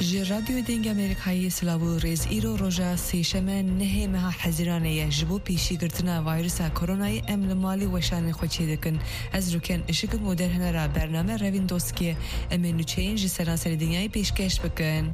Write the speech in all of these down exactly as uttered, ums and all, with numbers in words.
جی رادیو دنگ امریکایی سلاو ریز ایرو روژا سیشمه نه مها حزیرانه جبو پیشی گرتنا ویروس کرونای ام مالی وشان خوچی دکن از روکن اشکم و در هنرا برنامه روین دوسکی امنو چینج سراسر دنیای پیشکش بکن.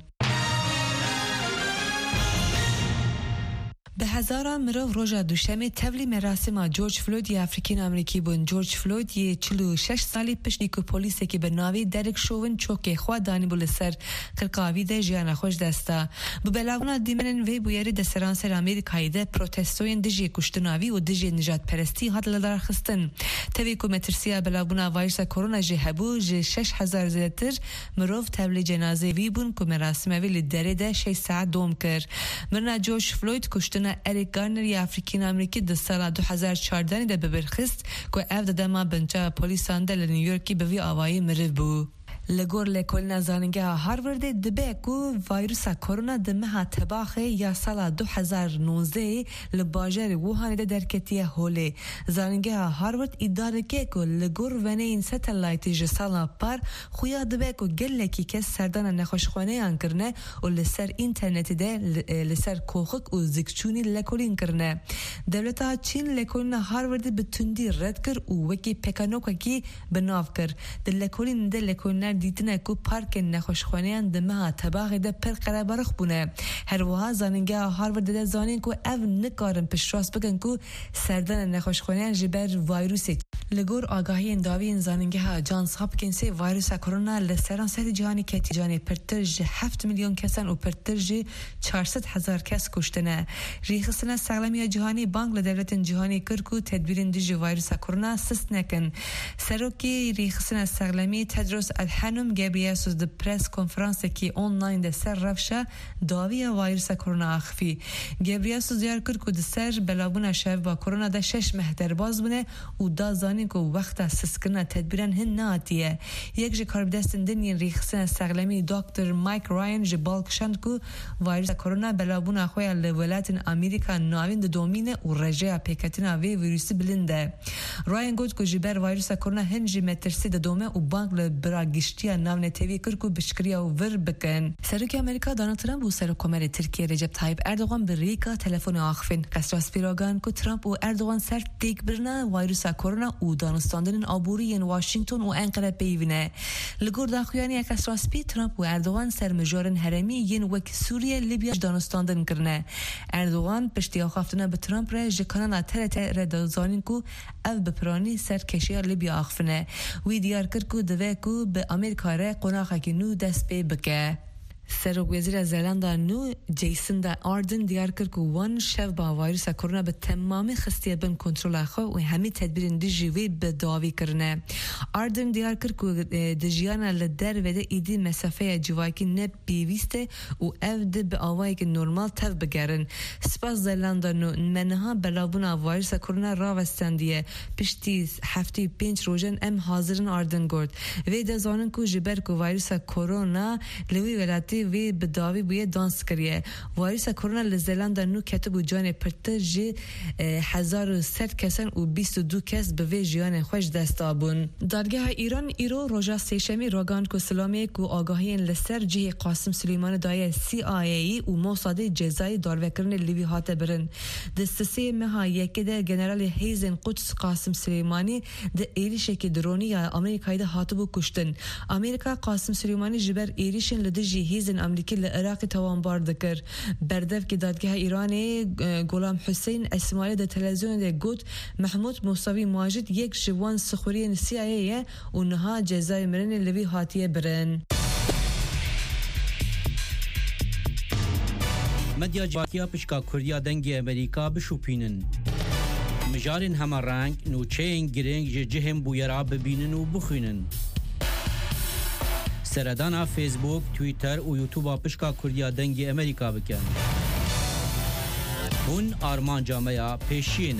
به هزاران مرو روژا دوشمه تولی مراسم جورج فلوید یا افریقی آمریکی بون. جورج فلوید یه چلو شش سالی پیش نیکو پلیس که به ناوی درک شوون چوکه خوا دانی بول سر قرقاوی ده جیانا خوش دستا. به بلاغنا دیمنن وی بویری دستران سر آمریکایی ده پروتستوین دجی کشتناوی و دجی نجات پرستی هات لدار خستن. توی کو مترسیا بلاغنا ویروس کرونا جه هبو جه شش هزار زیاتر مرو تولی جنازه وی بون کو مراسم وی لدره ده شش ساعت دوم کر. مرنا جورج فلوید کشتن اریک گارنر یا افریقی آمریکی در سال دو هزار و چهارده ده ببرخست که اف داده ما بنجا پلیسان ده نیویورکی به وی آوایی مرد بو. لگور لکولنا زانگه هاروارد دبی کو ویروس کرونا دمها تباخه یا سال دو هزار و نوزده لباجر ووهان ده درکتیه هوله. زانگه هاروارد اداره که کو لگور ونه این ستلایتی جسالا پر خویا دبی کو گله کی کس سردان نخوشخانه انکرنه و لسر اینترنت ده لسر کوخک و زکچونی لکولین کرنه. دولتا چین لکولنا هاروارد بتندی رد کر و وکی پکانوکا کی بناف کر. دل لکولین ده لکولنا دیدن کو پارک نخوشخانه‌ان دمها تباغ ده پر قرابرخ بونه. هر وها زانینگه هاروارد ده زانین کو اف نکارن پیش راست بگن کو سردن نخوشخانه‌ان جبر ویروسی. لگور آگاهی انداوی زانینگه ها جانس هاپکینز ویروس کرونا لسران سر جهانی کتی جهانی پرترج هفت میلیون کسان و پرترج چهارصد هزار کس کشتنه. ریخستن سلامتی جهانی بانک لدولت جهانی کرکو تدبیرن دیج ویروس کرونا سست نکن. سروکی ریخستن سلامتی تدرس هنوم گابریاسوس د پرس کنفرانس کی آنلاین ده سر رفشه داوی ویروس کرونا اخفی. گابریاسوس دیار کرد که د سر بلابون شب با کرونا ده شش ماه در باز بونه و دا زانی که وقت سسکرنا تدبیرن هن ناتیه. یک جه کاربدستن دنین ریخسن سغلمی دکتر مایک راین جه بالکشند که ویروس کرونا بلابون اخوی لولات امریکا ناوین ده دومینه و رجه پیکتنا وی ویروسی بلنده. راین گفت که جبر ویروس کرونا هنجی مترسی ده دومه و بانک لبرا گشتیا ناون تیوی کرکو بشکریا و ور بکن. سرک امریکا دونالد ترامپ و سرک کمر ترکیه رجب طایب اردوغان به ریکا تلفن آخفین. قصراس پیراگان که ترامپ و اردوغان سر تیک برنا ویروس کرونا و دانستاندن آبوری این واشنگتن و انقره پیونه. لگور داخویانی قصراس پی ترامپ و اردوغان سر مجارن هرمی ین وک سوریه لیبیا دانستاندن کرنه. اردوغان پشتی آخفتنه به ترامپ را جکانان ترت ردازانین کو اف بپرانی سر کشی لیبیا آخفنه. وی دیار کرکو دوه کو به امریکا را قناقه که نو دست پی بکه. سروک وزیر زلندا نو جیسندا آردن دیار کرد که وان شب با ویروس کرونا به تمامی خستیه بن کنترل خو و همه تدبیر دیجیوی به داوی کرنه. آردن دیار کرد که دجیانا لدر وده ایدی مسافه جواکی نب بیویسته و افده به آوائی که نرمال تف بگرن. سپاس زلندا نو منها بلابونا ویروس کرونا را وستندیه. پشتی هفته پنج روزن ام حاضرن آردن گرد. وی دزانن که جبر که ویروس کرونا لوی ولاتی وی بداوی بوی دانس کریه. ویروس کرونا لزلندا نو کتبو جان پرتج هزار و صد کسان و بیست و دو کس به وی جیان خوش دست آبون. دادگاه ایران ایرو روژا سیشمی راگان کو سلامی کو آگاهی لسر جه قاسم سلیمان دای سی آی ای و موساد جزای داروکرن لیوی هات برن. دستسی مها یکی ده جنرال هیزن قدس قاسم سلیمانی ده ایریشه که درونی یا امریکایی ده هاتبو کشتن. امریکا قاسم سلیمانی جبر ایریشن لدجی هیزن امریکی لعراق توان باردکر. بردف که دادگاه ایرانی غلام حسین اسماعیلی ده تلویزیون ده گفت محمود موسوی ماجد یک جوان سخوری سی آی ای و نها جزای مرن لوی هاتیه برن. مدیا جواتیا پشکا کردیا دنگ امریکا بشوپینن. مجارن همه رنگ نوچین گرنگ جهم بویرا ببینن و بخوینن. سردانا فیسبوک، تویتر و یوتیوب پشکا کردیا دنگ امریکا بکن. هون آرمان جامعه پیشینه.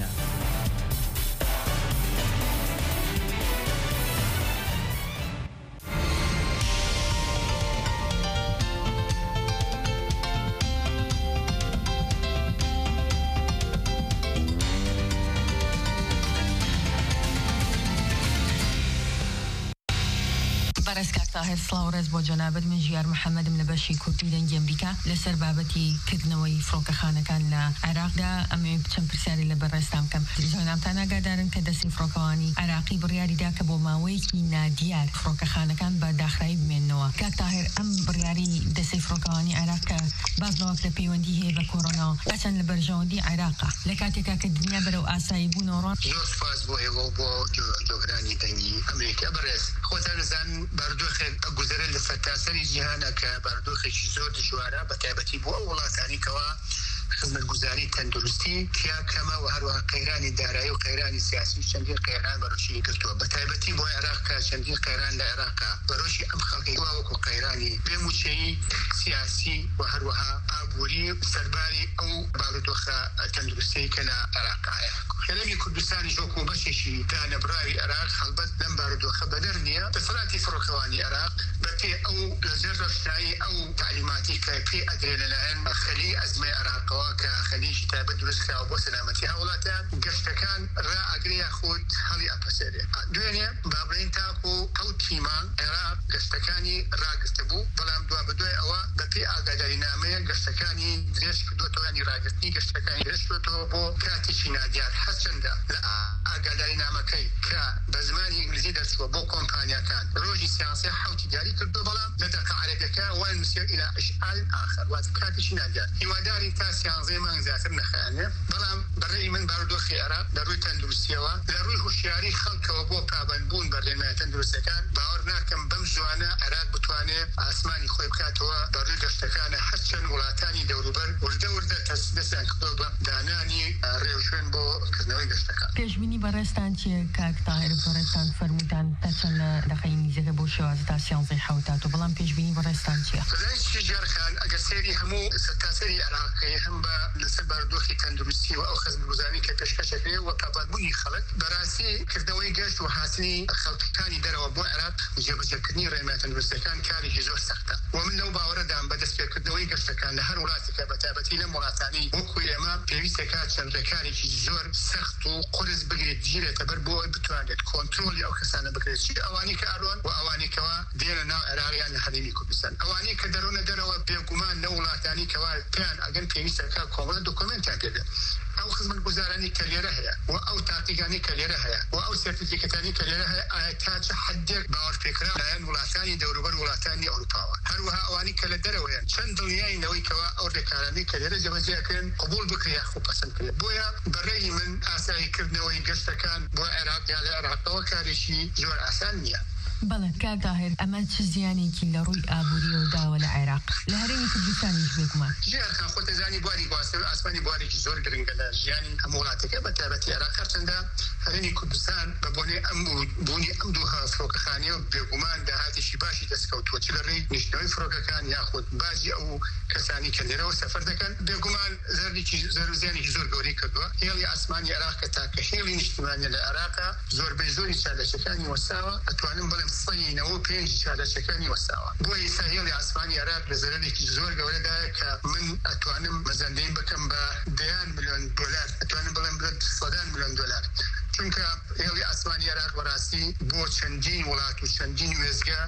بەڕێز کاک تاهیر سڵاوڕێز بۆ جەنابەت من ژیار محەممەدم لە بەشی کورتی دەنگی ئەمریکا لەسەر بابەتی کردنەوەی فڕۆکەخانەکان لە عێراقدا ئەمێ چەند پرسیاری لە بەڕێستان بکەم. تلڤیزیۆنامتان ئاگادارن کە دەستی فڕۆکەوانی عێراقی بڕیاریدا کە بۆ ماوەیەکی نادیار فڕۆکەخانەکان بە داخرایی بمێننەوە. کاک تاهیر ئەم بڕیاری دەستی فڕۆکەوانی عێراق کە باز لەوەک لە پەیوەندی هەیە بە کۆڕۆنا ئەچەند لە بەرژەوەندی عێراقا لە کاتێکا کە دنیا بەرەو ئاسایی بوونەوە. زۆر سپاس بۆ ئێوە بۆ جۆگرانی دەنگی ئەمریکا. بەڕێز خۆتان نزان بەردۆخێک گوزەرە لە سەرتاسەری جیهانە کە بەردۆخێکی زۆر دژوارە بە تایبەتی بۆ ئەو وڵاتانی کەوا خزمەتگوزاری تەندروستی تیا کەمە و هەروەها قەیرانی دارایی و قەیرانی سیاسی چەندین قەیران بەرەوشی گرتووە بە تایبەتی بۆ عێراق کە چەندین قەیران لە عێراقا بەرەوشی ئەم خەڵکی وەکو قەیرانی بێموچەیی سیاسی و هەروەها ئابووری سەرباری ئەو بارودۆخە تەندروستی کە لە عێراقایە. هەرێمی کوردستانی ژۆکو بەشێکی دانەبراوی عێراق هەڵبەت لەم بارودۆخە بەدەر نییە. دەسەڵاتی فڕۆکەوانی عێراق بەپێ ئەو لەژێر ڕەشایی ئەو تعلیماتی کە پێ ئەدرێ لەلایەن خەلی ئەزمەی عێراقەوە کە خەلیشی تایبەت دروستکراوە بۆ سەلامەتی هاوڵاتیان گەشتەکان ڕائەگرەیە خۆت هەڵی ئەپەسێرێ. دوێنێ بابڕین تاکو ئەو تیمان عێراق گەشتەکانی ڕاگرتە بوو بەڵام دوا بەدوای ئەوە بەپێ ئاگاداری نامەیە گەشتەکانی درێژ کردوێتەوە ینی ڕاگررتنی گەشتەکانی درێژێتەوە بۆ کاتێکی نادیار هەرچەندە لە ئاگاداری نامەکەی کە بە زمانی ئینگلیزی دەچووە بۆ کۆمپانیەکان ڕۆژی سیانسی حوتی دیاری کردو بەڵام لە دەقە عەرەبیەکە وای نووسێ ئیلا ئیشعال ئاخر واتە کاتێکی نادیار هیواداری تا سیانزەی مانگ زیاتر نەخایەنێ. بەڵام بەڕێی من بارودۆخی عێراق لە ڕووی تەندروستیەوە لە ڕووی هوشیاری خەڵکەوە بۆ پابەندبوون بە ڕێنمای تەندروستەکان باوەڕ ناکەم بەم جوانە عێراق بتوانێت ئاسمانی خۆی بکاتەوە بە ڕووی گەشتەکانە هەرچەند وڵاتانی دەوروبەر وردە وردە دەستیان کردووە بە دانانی ڕێوشوێن بۆ کردنەوەی گەشتەکان. پێشبینی بەڕێستان چیە کاک تاهیر بەڕێستان فەرمووتان تا چەند لە دەقەی میزەکە بۆ شێوازە تا سیانزەی حەوتاتەوە بەڵام پێشبینی بەڕێستان چیە؟ خزانشی جارخان ئەگەر سێری هەموو سەرتاسەری عێراقی هەم بە لەسەر بارودۆخی تەندروستی و ئەو خزمەتگوزاری کە پێشکەشەکرێ و پابەندبوونی خەڵک بەڕاستی کردنەوەی گەشت و هاتنی خەڵکانی دەرەوە بۆ عێراق جێبەجێکردنی ڕێنمای تەندروستەکان کارێکی زۆر سەختە و من لەو باوەڕەدام بە دەستپێکردنەوەی گەشتەکان لە هەر وڵاتێکە بە تایبەتی لەم وڵاتانی وەکو ئێمە پێویستێکە چەند ڕێکارێکی زۆر سەخت و قورس بگرێت گیرێتە بەر بۆ بتوانێت کۆنترۆلی ئەو کەسانە بکرێت چی ئەوانی کە ئەڕۆن و ئەوانێکەوە دێنە ناو عێراقیان لە هەرێمی کوردستان ئەوانی کە دەڕۆنە دەرەوە بێگومان لە وڵاتانی کەوا پێیان ئەگەن پێویستەکە کۆمەڵە دۆکۆمنتیان پێ بێت. ئەو خزمەتگوزارانی کە لێرە هەیە و ئەو تاقیگانی کە لێرە هەیە و ئەو سەرتیفیکەتانی کە لێرە هەیە ئایا تا چه حدێک باوەڕپێکرا لایەن وڵاتانی دەوروبەر وڵاتانی ئەوروپاوە هەروەها ئەوانی کە لە دەرەوەیان چەند دڵنیاینەوەی کەوا ئەو ڕێکارانی کە لێرە جێبەجێکردن قبول بکرێ یا خۆ پەسەند کرێت. بۆیە بەڕێی من ئاساییکردنەوەی گەشتەکان بۆ عێراق یا لە عێراقەوە کارێکی زۆر ئاسان نییە. بەڵێ کاک تاهیر ئەمە چ زیانێکی لە ڕووی ئابووریەوە داوە لە عێراق لە هەرێمی کوردستانیش بێگومان ژیانخان خۆت دەزانی بواری گواستن ئاسمانی بوارێکی زۆر گرنگە لە ژیانی هەموو وڵاتێکە بە تایبەتی عێراق هەرچەندە هەرێمی کوردستان بە بۆنێ ئەم بوونی ئەم دوو فڕۆکەخانەیە و بێگومان داهاتێکی باشی دەستکەوتووە چ لە ڕێی نیشتنەوەی فڕۆکەکان یاخود باجی ئەو کەسانی کە لێرەوە سەفەر دەکەن بێگومان زەرێکی زەر و زیانێکی زۆر گەورەی کردووە. هێڵی ئاسمانی عێراق کە تاکە هێڵی نیشتیمانیە لە عێراقا زۆربەی زۆری چالەشەکانی وەساوە ئەتوانم بڵێم سەی نەوە پێنج چالەشەکانی وەساوە. بۆ ئێستا هێڵی ئاسمانی عێراق لە زەرێکی زۆر گەورەدایە کە من ئەتوانم مەزەندەی بکەم بە دەیان ملیۆن دۆلار ئەتوانم بڵێم بڵێت سەدان ملیۆن دۆلار چونکە هێڵی ئاسمانی عێراق بەڕاستی بۆ چەندین وڵات و چەندین وێزگە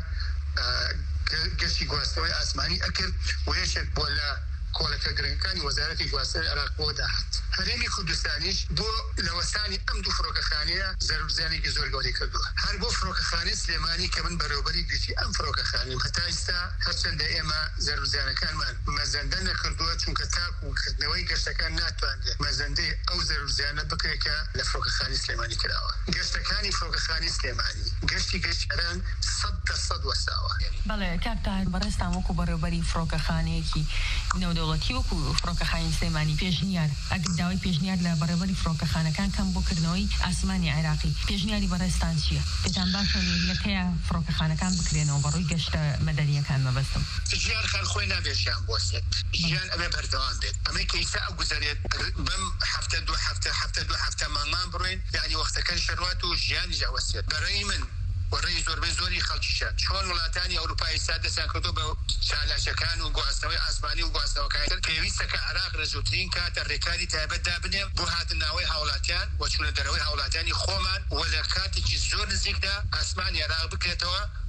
گەشتی گواستنەوەی ئاسمانی ئەکرد و یەکێک بۆ لە کۆڵەکە گرنگەکانی وەزارەتی گواستنەوەی عێراق بۆ داهات. هەرێمی کوردستانیش بۆ لەوەستانی ئەم دوو فڕۆکەخانەیە زەرورزیانێکی زۆر گەورەی کردووە. هەر بۆ فڕۆکەخانەی سلێمانی کە من بەڕێوەبەری گوتی ئەم فڕۆکەخانەیم هەتا ئێستا هەرچەندە ئێمە زەرورزیانەکانمان مەزەندە نەکردووە چونکە تاکوکردنەوەی گەشتەکان ناتوانێت مەزەندەی ئەو زەرورزیانە بکرێکە لە فڕۆکەخانەی سلێمانی کراوە. گەشتەکانی فڕۆکەخانەی سلێمانی گەشتی گەشتیاران سەد دەسەد وەساوە. بەڵێ کاک تاهیر بەڕێستان وەکو بەڕێوەبەری فڕۆکەخانەیەکی نێودەوڵەتی وەکو فڕۆکەخانەی سلێمانی پێشنیار ئەگەر داوای پێشنیار لە بەڕێوەبەری فڕۆکەخانەکان کەم بۆکردنەوەی ئاسمانی عێراقی پێشنیاری بەڕێستان چییە؟ پێتان باشە لەکەیە فڕۆکەخانەکان بکرێنەوە بەڕووی گەشتە مەدەنیەکان مەبەستم. ژیان خەڵ خۆی نابێت ژیان بۆسێت ژیان ئەمێ بەردەوام بێت ئەمەی کە ئیستا ئەگوزارێت بەم هەفتە دوو هەفتە هەفتە دوو هەفتە مامان بڕۆین یعنی وەختەکەی شەروات و ژیانی جاوەسێت. بەڕێی من وەڕێی زۆربەی زۆری خەڵکیشە چۆن وڵاتانی ئەوروپای ئێستا دەستیان کردو بە چالاشەکان و گواستنەوەی ئاسمانی و گواستنەوەکان پێویستە کە عێراق ڕێزووترین کاتە ڕێکاری تایبەت دابنێ بۆ هاتنناوەی هاوڵاتیان و چوونە دەرەوەی هاوڵاتیانی خۆمان و لە کاتێکی زۆر نزیکدا ئاسمانی عێراق بکرێتەوە